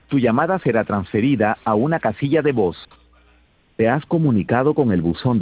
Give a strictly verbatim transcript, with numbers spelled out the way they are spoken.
Tu llamada será transferida a una casilla de voz. Te has comunicado con el buzón